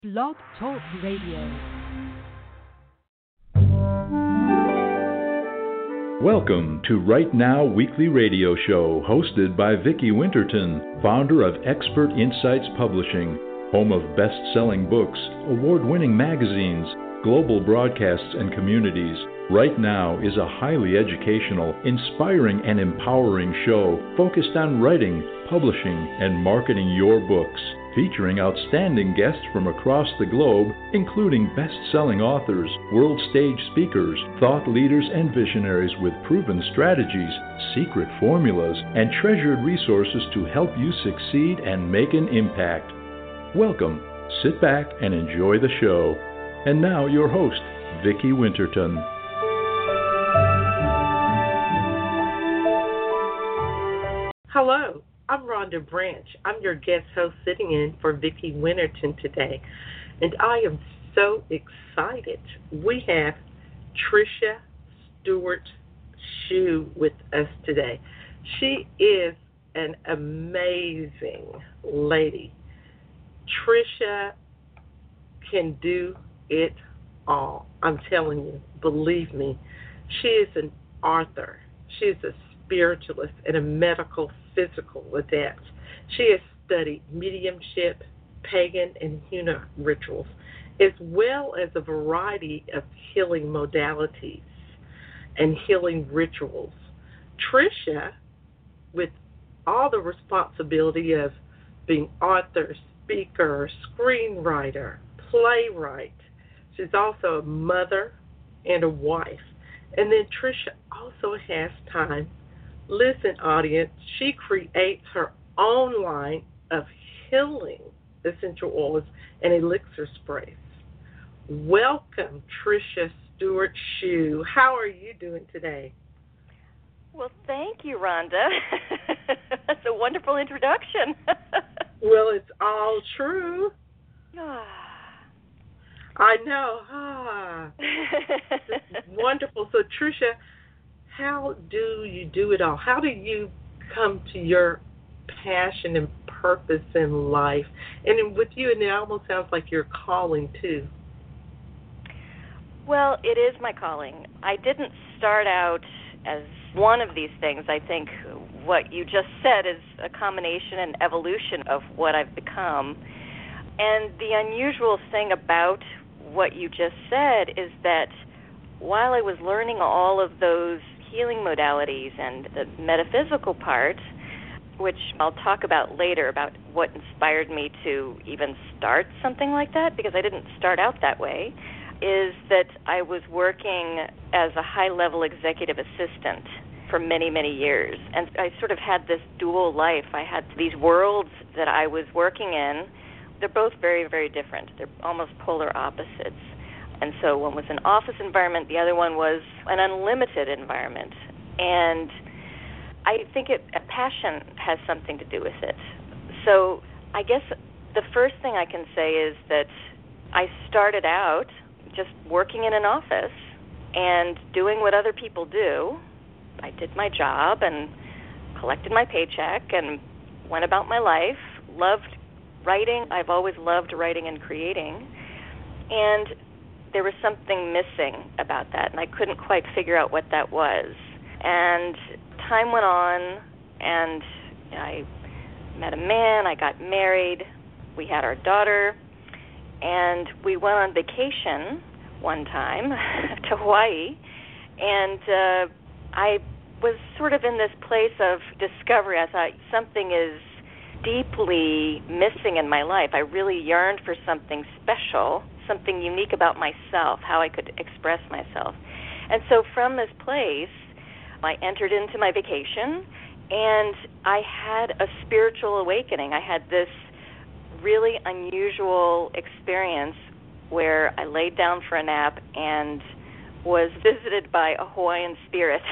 Blog Talk Radio. Welcome to Right Now Weekly Radio Show, hosted by Vicki Winterton, founder of Expert Insights Publishing, home of best-selling books, award-winning magazines, global broadcasts and communities. Right Now is a highly educational, inspiring, and empowering show focused on writing, publishing, and marketing your books, featuring outstanding guests from across the globe, including best-selling authors, world stage speakers, thought leaders, and visionaries with proven strategies, secret formulas, and treasured resources to help you succeed and make an impact. Welcome, sit back, and enjoy the show. And now your host, Vicki Winterton. Hello, I'm Rhonda Branch. I'm your guest host sitting in for Vicki Winterton today, and I am so excited. We have Tricia Stewart-Shue with us today. She is an amazing lady. Tricia can do it all. I'm telling you, believe me. She is an author. She is a spiritualist and a medical physical adept. She has studied mediumship, pagan, and Huna rituals, as well as a variety of healing modalities and healing rituals. Tricia, with all the responsibility of being author, speaker, screenwriter, playwright, she's also a mother and a wife. And then Tricia also has time. Listen, audience, she creates her own line of healing essential oils and elixir sprays. Welcome, Tricia Stewart-Shue. How are you doing today? Well, thank you, Rhonda. That's a wonderful introduction. Well, it's all true. I know. Wonderful. So, Tricia, how do you do it all? How do you come to your passion and purpose in life? And with you, and it almost sounds like your calling, too. Well, it is my calling. I didn't start out as one of these things. I think what you just said is a combination and evolution of what I've become. And the unusual thing about what you just said is that while I was learning all of those healing modalities and the metaphysical part, which I'll talk about later, about what inspired me to even start something like that, because I didn't start out that way, is that I was working as a high-level executive assistant for many, many years. And I sort of had this dual life. I had these worlds that I was working in. They're both very, very different. They're almost polar opposites. And so one was an office environment, the other one was an unlimited environment. And I think a passion has something to do with it. So I guess the first thing I can say is that I started out just working in an office and doing what other people do. I did my job and collected my paycheck and went about my life, loved writing. I've always loved writing and creating. And there was something missing about that, and I couldn't quite figure out what that was. And time went on, and I met a man, I got married, we had our daughter, and we went on vacation one time to Hawaii, and I was sort of in this place of discovery. I thought something is deeply missing in my life. I really yearned for something special, something unique about myself, how I could express myself. And so from this place, I entered into my vacation, and I had a spiritual awakening. I had this really unusual experience where I laid down for a nap and was visited by a Hawaiian spirit.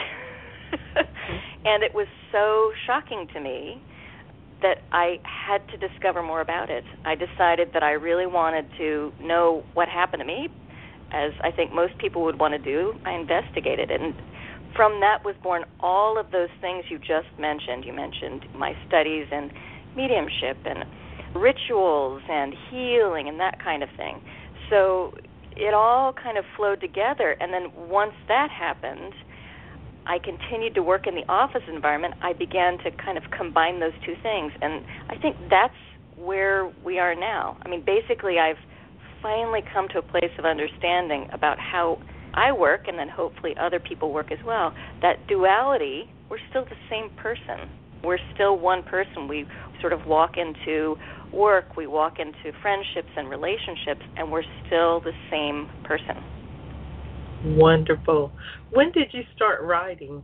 And it was so shocking to me that I had to discover more about it. I decided that I really wanted to know what happened to me, as I think most people would want to do. I investigated it, and from that was born all of those things you just mentioned. You mentioned my studies in mediumship and rituals and healing and that kind of thing. So it all kind of flowed together. And then once that happened, I continued to work in the office environment. I began to kind of combine those two things. And I think that's where we are now. I mean, basically, I've finally come to a place of understanding about how I work, and then hopefully other people work as well. That duality, we're still the same person. We're still one person. We sort of walk into work, we walk into friendships and relationships, and we're still the same person. Wonderful. When did you start writing?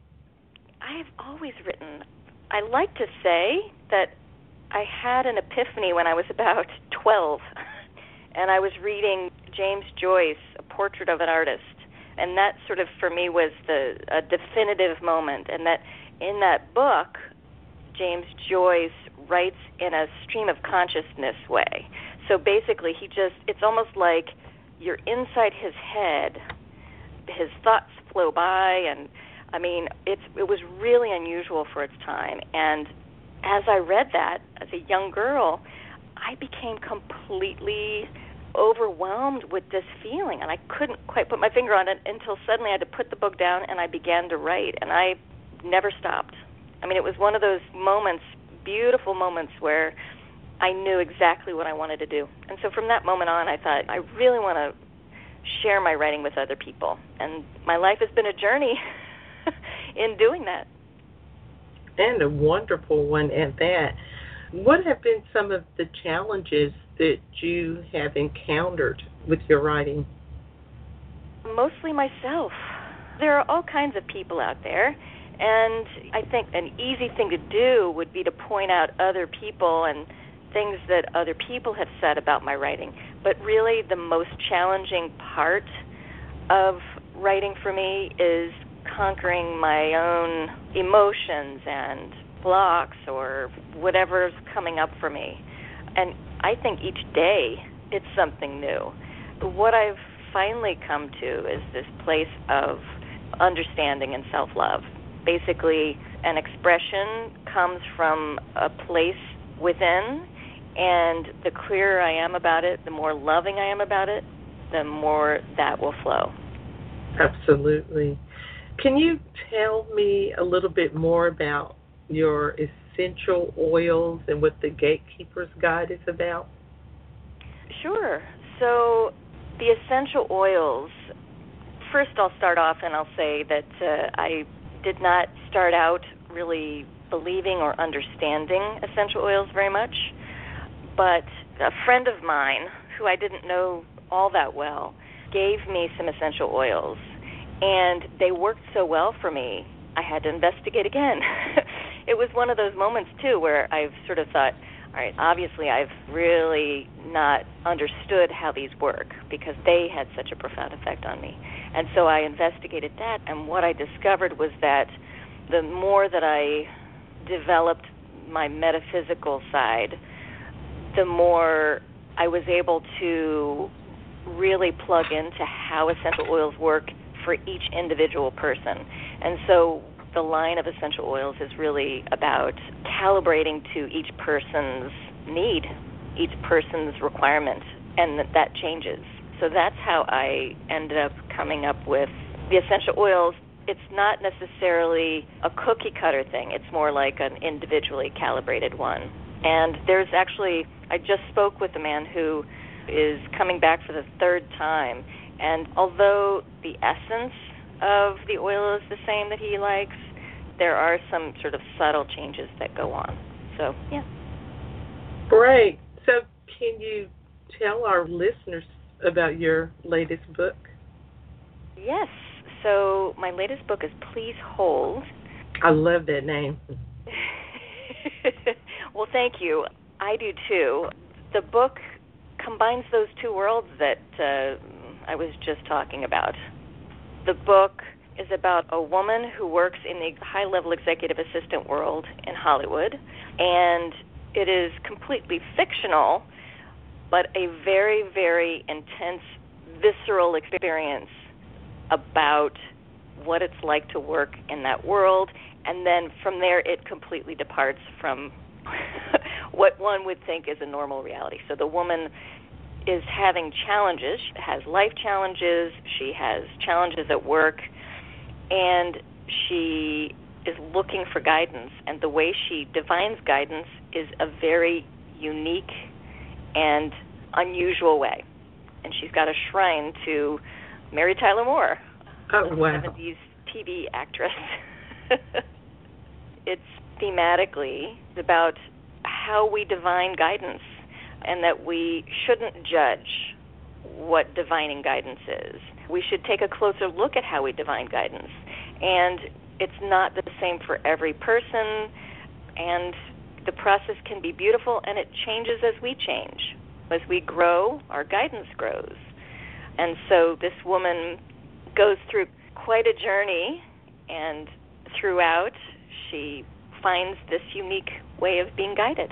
I have always written. I like to say that I had an epiphany when I was about 12, and I was reading James Joyce, A Portrait of an Artist, and that sort of, for me, was a definitive moment, and that in that book, James Joyce writes in a stream of consciousness way. So basically, it's almost like you're inside his head, his thoughts flow by, and I mean, it was really unusual for its time. And as I read that as a young girl, I became completely overwhelmed with this feeling, and I couldn't quite put my finger on it until suddenly I had to put the book down and I began to write, and I never stopped. I mean, it was one of those moments, beautiful moments, where I knew exactly what I wanted to do. And so from that moment on, I thought, I really want to share my writing with other people. And my life has been a journey in doing that. And a wonderful one at that. What have been some of the challenges that you have encountered with your writing? Mostly myself. There are all kinds of people out there, and I think an easy thing to do would be to point out other people and things that other people have said about my writing. But really the most challenging part of writing for me is conquering my own emotions and blocks or whatever's coming up for me. And I think each day it's something new. What I've finally come to is this place of understanding and self-love. Basically, an expression comes from a place within, and the clearer I am about it, the more loving I am about it, the more that will flow. Absolutely. Can you tell me a little bit more about your essential oils and what the Gatekeeper's Guide is about? Sure. So the essential oils, first I'll start off and I'll say that I did not start out really believing or understanding essential oils very much, but a friend of mine who I didn't know all that well gave me some essential oils, and they worked so well for me, I had to investigate again. It was one of those moments, too, where I've sort of thought, all right, obviously I've really not understood how these work because they had such a profound effect on me. And so I investigated that, and what I discovered was that the more that I developed my metaphysical side, the more I was able to really plug into how essential oils work for each individual person. And so the line of essential oils is really about calibrating to each person's need, each person's requirement, and that changes. So that's how I ended up coming up with the essential oils. It's not necessarily a cookie-cutter thing. It's more like an individually calibrated one. And there's actually, I just spoke with a man who is coming back for the third time, and although the essence of the oil is the same that he likes, there are some sort of subtle changes that go on. So, yeah. Great. So can you tell our listeners about your latest book? Yes. So my latest book is Please Hold. I love that name. Well, thank you. I do, too. The book combines those two worlds that I was just talking about. The book is about a woman who works in the high-level executive assistant world in Hollywood, and it is completely fictional, but a very, very intense, visceral experience about what it's like to work in that world, and then from there it completely departs from what one would think is a normal reality. So the woman is having challenges, has life challenges, she has challenges at work, and she is looking for guidance. And the way she defines guidance is a very unique and unusual way. And she's got a shrine to Mary Tyler Moore, Oh, wow. 70s TV actress. It's thematically about how we divine guidance, and that we shouldn't judge what divining guidance is. We should take a closer look at how we divine guidance. And it's not the same for every person, and the process can be beautiful, and it changes as we change. As we grow, our guidance grows. And so this woman goes through quite a journey, and throughout she finds this unique way of being guided.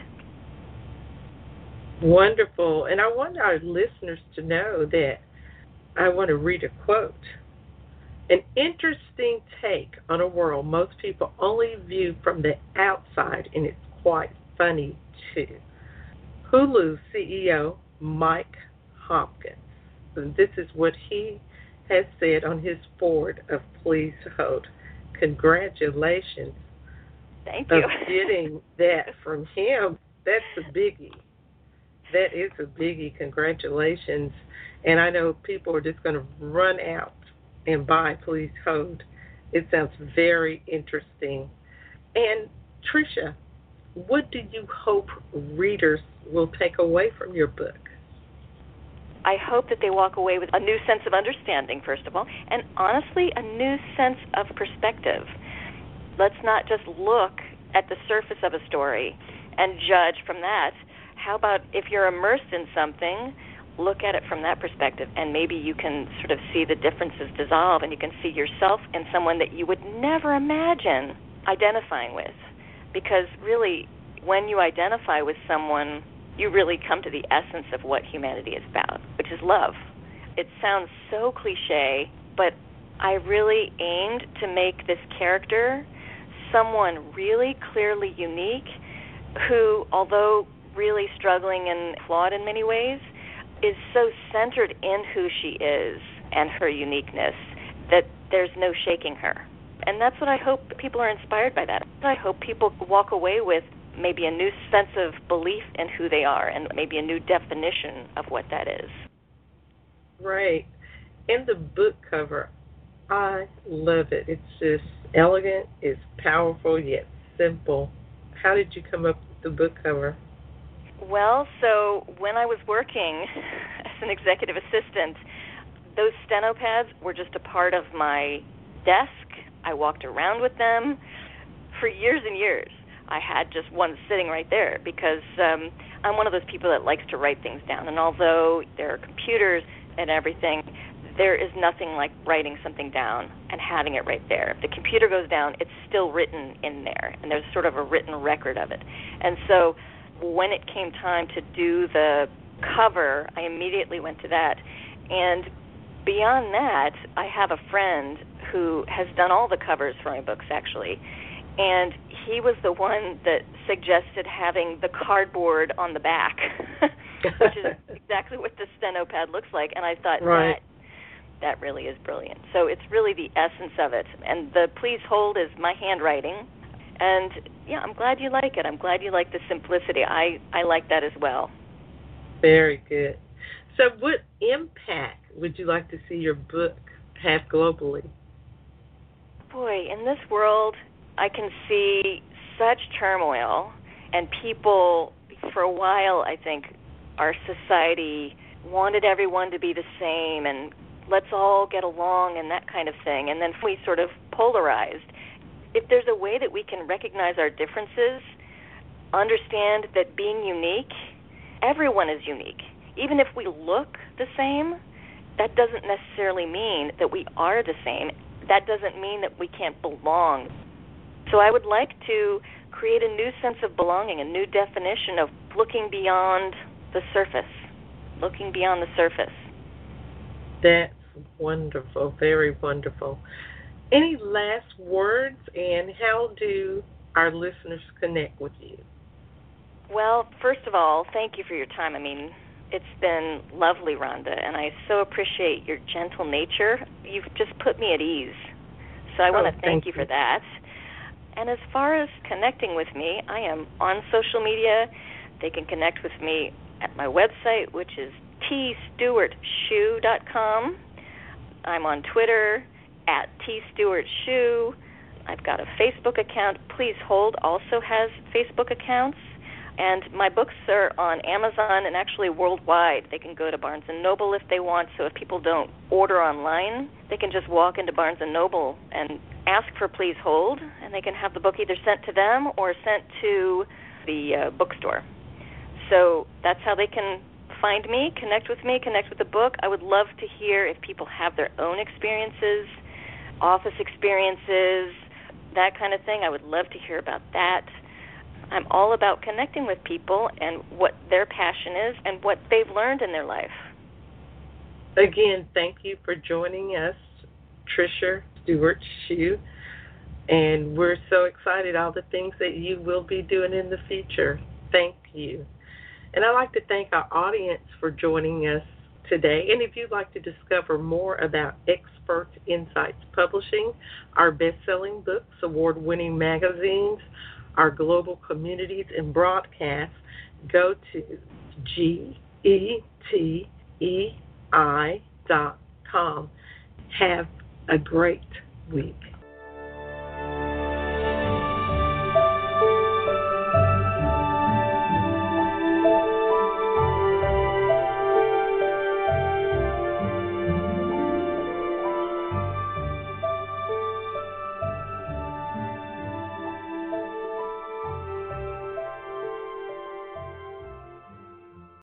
Wonderful. And I want our listeners to know that I want to read a quote. An interesting take on a world most people only view from the outside, and it's quite funny too. Hulu CEO Mike Hopkins. And this is what he has said on his foreword of Please Hold. Congratulations. Thank you. Of getting that from him. That's a biggie. That is a biggie. Congratulations. And I know people are just going to run out and buy Please Hold. It sounds very interesting. And Tricia, what do you hope readers will take away from your book? I hope that they walk away with a new sense of understanding, first of all, and honestly, a new sense of perspective. Let's not just look at the surface of a story and judge from that. How about if you're immersed in something, look at it from that perspective, and maybe you can sort of see the differences dissolve, and you can see yourself in someone that you would never imagine identifying with. Because really, when you identify with someone, you really come to the essence of what humanity is about, which is love. It sounds so cliche, but I really aimed to make this character someone really clearly unique who, although really struggling and flawed in many ways, is so centered in who she is and her uniqueness that there's no shaking her. And that's what I hope people are inspired by that. I hope people walk away with maybe a new sense of belief in who they are and maybe a new definition of what that is. Right. And the book cover, I love it. It's just elegant, it's powerful, yet simple. How did you come up with the book cover? Well, so when I was working as an executive assistant, those steno pads were just a part of my desk. I walked around with them for years and years. I had just one sitting right there because I'm one of those people that likes to write things down. And although there are computers and everything, there is nothing like writing something down and having it right there. If the computer goes down, it's still written in there, and there's sort of a written record of it. And so when it came time to do the cover, I immediately went to that. And beyond that, I have a friend who has done all the covers for my books, actually. And he was the one that suggested having the cardboard on the back, which is exactly what the steno pad looks like. And I thought, right, that really is brilliant. So it's really the essence of it. And the Please Hold is my handwriting. And, yeah, I'm glad you like it. I'm glad you like the simplicity. I like that as well. Very good. So what impact would you like to see your book have globally? Boy, in this world, I can see such turmoil, and people, for a while, I think, our society wanted everyone to be the same and let's all get along and that kind of thing, and then we sort of polarized. If there's a way that we can recognize our differences, understand that being unique, everyone is unique. Even if we look the same, that doesn't necessarily mean that we are the same. That doesn't mean that we can't belong. So I would like to create a new sense of belonging, a new definition of looking beyond the surface, looking beyond the surface. That's wonderful, very wonderful. Any last words, and how do our listeners connect with you? Well, first of all, thank you for your time. I mean, it's been lovely, Rhonda, and I so appreciate your gentle nature. You've just put me at ease. So I want to thank you for that. And as far as connecting with me, I am on social media. They can connect with me at my website, which is tstewartshoe.com. I'm on Twitter at tstewartshoe. I've got a Facebook account. Please Hold also has Facebook accounts. And my books are on Amazon and actually worldwide. They can go to Barnes & Noble if they want. So if people don't order online, they can just walk into Barnes & Noble and ask for Please Hold, and they can have the book either sent to them or sent to the bookstore. So that's how they can find me, connect with the book. I would love to hear if people have their own experiences, office experiences, that kind of thing. I would love to hear about that. I'm all about connecting with people and what their passion is and what they've learned in their life. Again, thank you for joining us, Tricia Stewart-Shue. And we're so excited all the things that you will be doing in the future. Thank you. And I'd like to thank our audience for joining us today. And if you'd like to discover more about Expert Insights Publishing, our best-selling books, award-winning magazines, our global communities and broadcasts, go to GETEI.com. Have a great week.